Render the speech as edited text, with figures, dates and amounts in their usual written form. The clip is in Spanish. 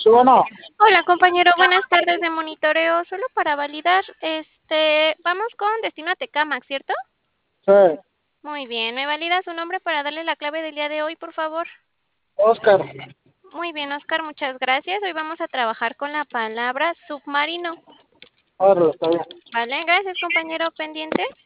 Sí, bueno, Hola, compañero, buenas tardes de monitoreo. Solo para validar, vamos con destino a Tecámac, ¿cierto? sí, Muy bien, ¿me valida su nombre para darle la clave del día de hoy, por favor? Oscar. Muy bien, Oscar, muchas gracias. Hoy vamos a trabajar con la palabra submarino. Ahora está bien. Vale, gracias, compañero pendiente.